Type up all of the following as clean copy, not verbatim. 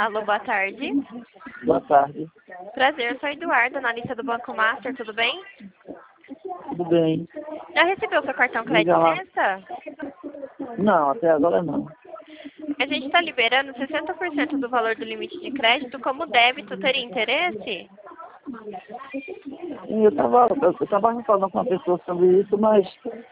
Alô, boa tarde. Boa tarde. Prazer, eu sou Eduardo, analista do Banco Master, tudo bem? Tudo bem? Já recebeu seu cartão Liga lá. crédito? Não, até agora não. A gente está liberando 60% do valor do limite de crédito como débito. Teria interesse? Eu tava falando com uma pessoa sobre isso, mas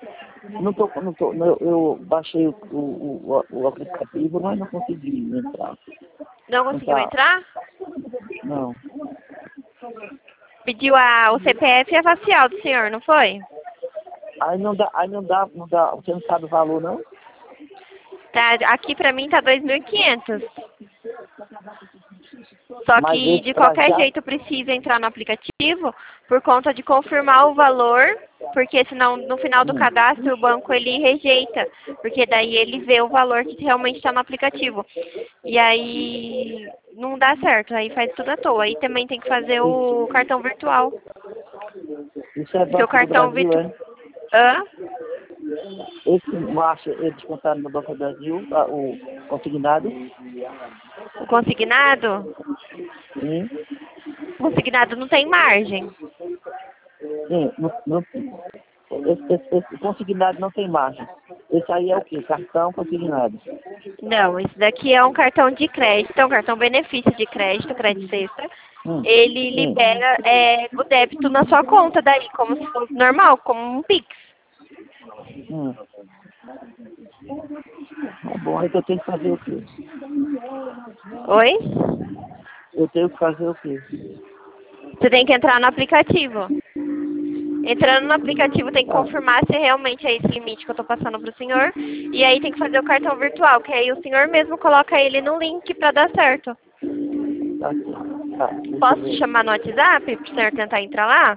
eu baixei o aplicativo, mas não consegui entrar. Não conseguiu entrar? Não. Pediu o CPF e a facial do senhor, não foi? Aí não dá, você não sabe o valor, não? Tá, aqui pra mim tá 2.500. Só Mas que esse de pra qualquer já- jeito precisa entrar no aplicativo por conta de confirmar o valor, porque senão no final do cadastro o banco ele rejeita, porque daí ele vê o valor que realmente está no aplicativo. E aí não dá certo, aí faz tudo à toa. Aí também tem que fazer o cartão virtual. Isso é Seu Banco do cartão Brasil, virtual. é? Hã? Esse marcha, eles descontaram no Banco do Brasil, o consignado. O consignado? Sim. O consignado não tem margem. Sim, esse consignado não tem margem. Esse aí é o quê? Cartão consignado. Não, esse daqui é um cartão de crédito, é um cartão benefício de crédito, crédito extra. Ele Sim. libera o débito na sua conta daí, como se fosse normal, como um Pix. Tá bom, aí eu tenho que fazer o quê? Oi? Eu tenho que fazer o quê? Você tem que entrar no aplicativo. Entrando no aplicativo tem que confirmar se realmente é esse limite que eu tô passando pro senhor. E aí tem que fazer o cartão virtual, que aí o senhor mesmo coloca ele no link pra dar certo. Tá, deixa eu Posso te ver. chamar no WhatsApp pro senhor tentar entrar lá?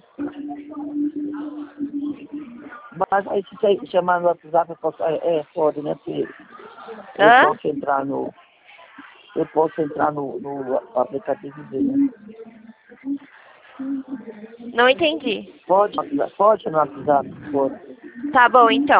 Mas aí se você chamar no WhatsApp, pode, né? Porque Hã? eu posso entrar no aplicativo dele, né? Não entendi. Pode no WhatsApp, pode. Tá bom, então.